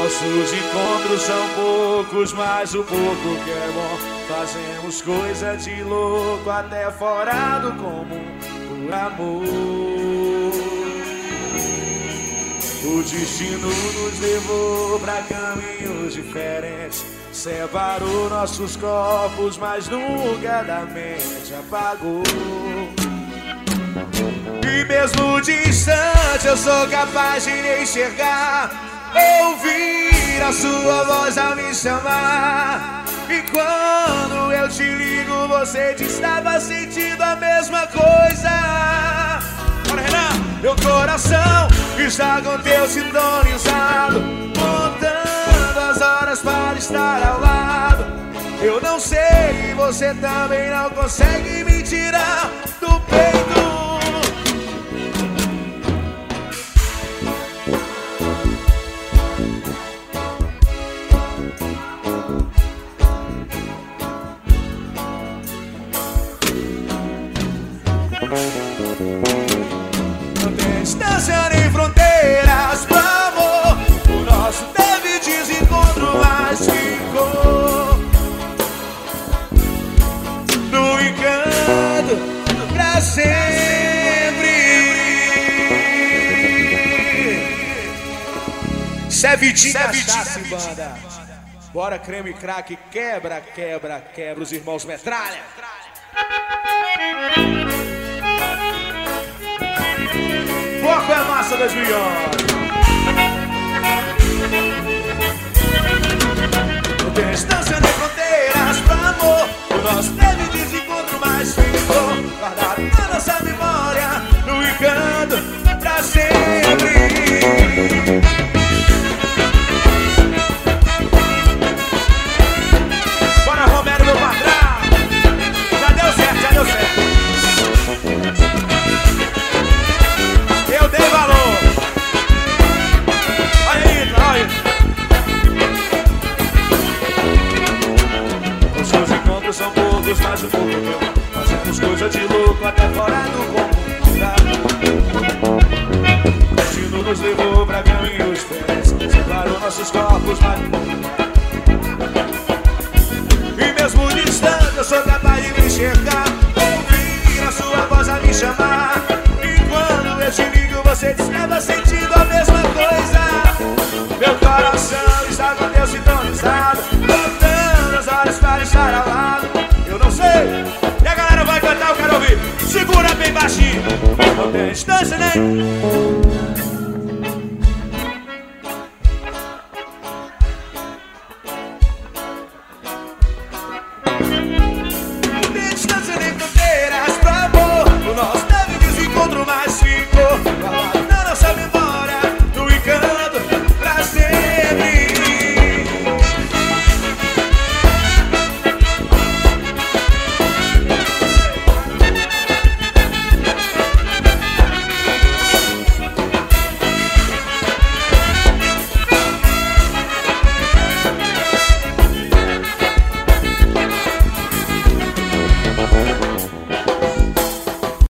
Nossos encontros são poucos, mas o pouco que é bom. Fazemos coisa de louco até fora do comum. O amor, o destino nos levou pra caminhos diferentes. Separou nossos corpos, mas nunca da mente apagou. E mesmo distante eu sou capaz de enxergar, ouvir a sua voz a me chamar. E quando eu te ligo você estava sentindo a mesma coisa. Bora, Renan! Meu coração está com teu sintonizado, contando as horas para estar ao lado. Eu não sei, você também não consegue me tirar do peito. Não tem distância nem fronteiras pro amor. O nosso teve desencontro, mas ficou no encanto pra sempre. Cê é Vitinho Cachaça e Banda. Bora, creme crack, quebra, quebra, quebra. Os irmãos metralha. Foco é massa 2011. Não tem distância nem fronteiras pro amor. O nosso teve desencontro, mas ficou guardado na nossa memória, no encanto pra sempre. Bora, Romero, meu patrão. Já deu certo, já deu certo. Eu dei valor. Olha aí, olha. Os seus encontros são poucos, mas o pouco meu. Fazemos coisa de louco até fora do comum. O destino nos levou pra caminhos diferentes. Separou nossos corpos, mas e mesmo distante eu sou capaz de me enxergar, ouvir a sua voz a me chamar. E quando eu te ligo você estava sentindo a mesma coisa. Meu coração está com Deus sintonizado, contando as horas para estar ao lado. Eu não sei, e a galera vai cantar, eu quero ouvir. Segura bem baixinho. Não tem distância nem